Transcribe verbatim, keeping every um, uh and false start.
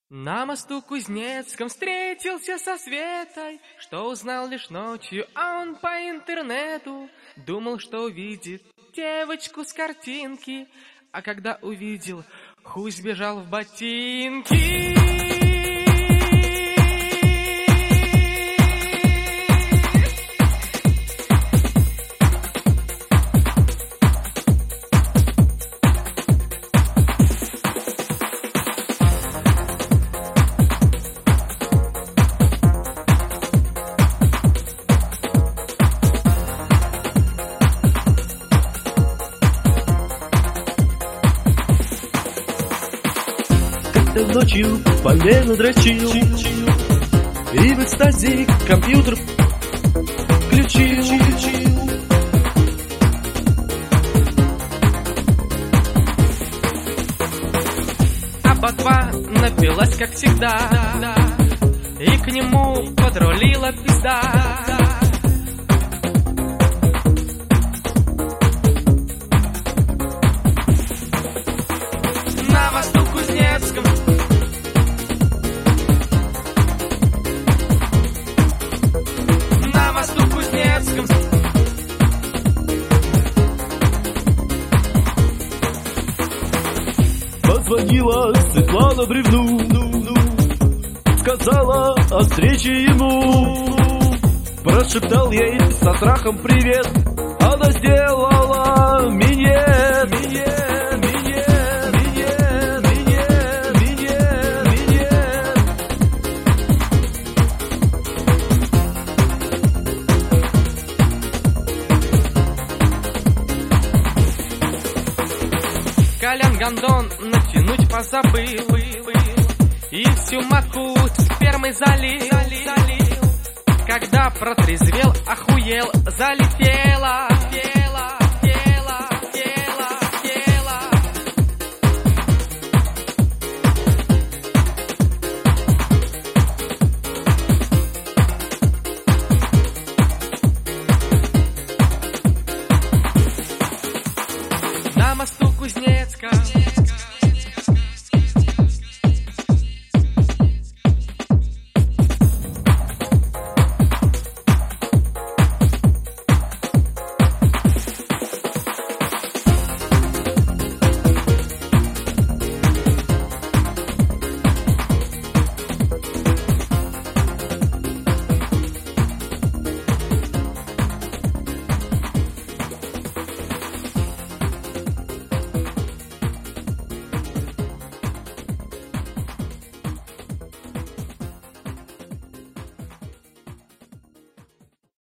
На мосту Кузнецком встретился со Светой, что узнал лишь ночью он по интернету. Думал, что увидит девочку с картинки, а когда увидел, хуй сбежал в ботинки. Ночью полено дрочил и в экстазе компьютер включил. А ботва напилась, как всегда, и к нему подрулила пизда. На мосту Кузнецком На мосту Кузнецком позвонила Светлана Бревну, сказала о встрече ему. Прошептал ей со страхом привет, она сделала минет, минет, минет, минет, минет, минет, минет. Колян гондон натянуть позабыл и всю маку спермой залил. Когда протрезвел, охуел, залетела